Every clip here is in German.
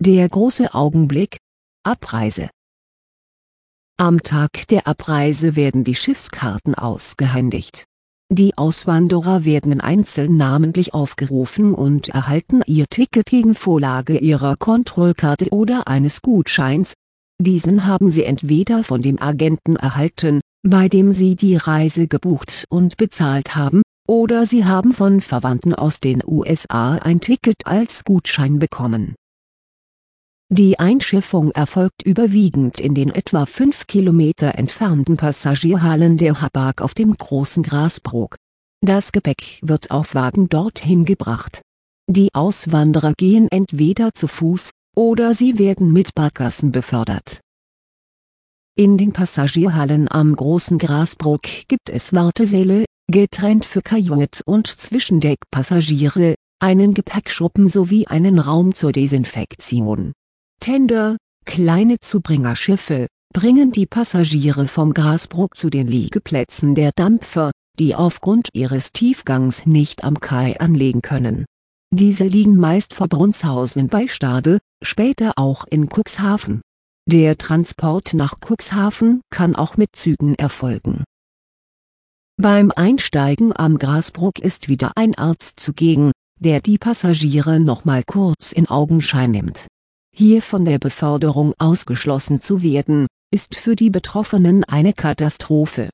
Der große Augenblick: Abreise. Am Tag der Abreise werden die Schiffskarten ausgehändigt. Die Auswanderer werden einzeln namentlich aufgerufen und erhalten ihr Ticket gegen Vorlage ihrer Kontrollkarte oder eines Gutscheins. Diesen haben sie entweder von dem Agenten erhalten, bei dem sie die Reise gebucht und bezahlt haben, oder sie haben von Verwandten aus den USA ein Ticket als Gutschein bekommen. Die Einschiffung erfolgt überwiegend in den etwa 5 Kilometer entfernten Passagierhallen der Hapag auf dem Großen Grasbrook. Das Gepäck wird auf Wagen dorthin gebracht. Die Auswanderer gehen entweder zu Fuß, oder sie werden mit Barkassen befördert. In den Passagierhallen am Großen Grasbrook gibt es Wartesäle, getrennt für Kajüt- und Zwischendeckpassagiere, einen Gepäckschuppen sowie einen Raum zur Desinfektion. Tender, kleine Zubringerschiffe, bringen die Passagiere vom Grasbrook zu den Liegeplätzen der Dampfer, die aufgrund ihres Tiefgangs nicht am Kai anlegen können. Diese liegen meist vor Brunshausen bei Stade, später auch in Cuxhaven. Der Transport nach Cuxhaven kann auch mit Zügen erfolgen. Beim Einsteigen am Grasbrook ist wieder ein Arzt zugegen, der die Passagiere nochmal kurz in Augenschein nimmt. Hier von der Beförderung ausgeschlossen zu werden, ist für die Betroffenen eine Katastrophe.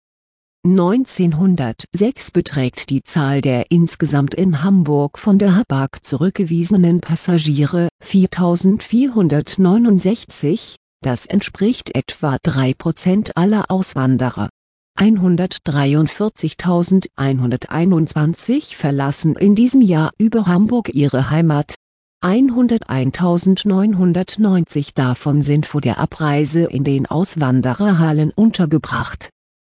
1906 beträgt die Zahl der insgesamt in Hamburg von der Hapag zurückgewiesenen Passagiere 4.469, das entspricht etwa 3% aller Auswanderer. 143.121 verlassen in diesem Jahr über Hamburg ihre Heimat. 101.990 davon sind vor der Abreise in den Auswandererhallen untergebracht.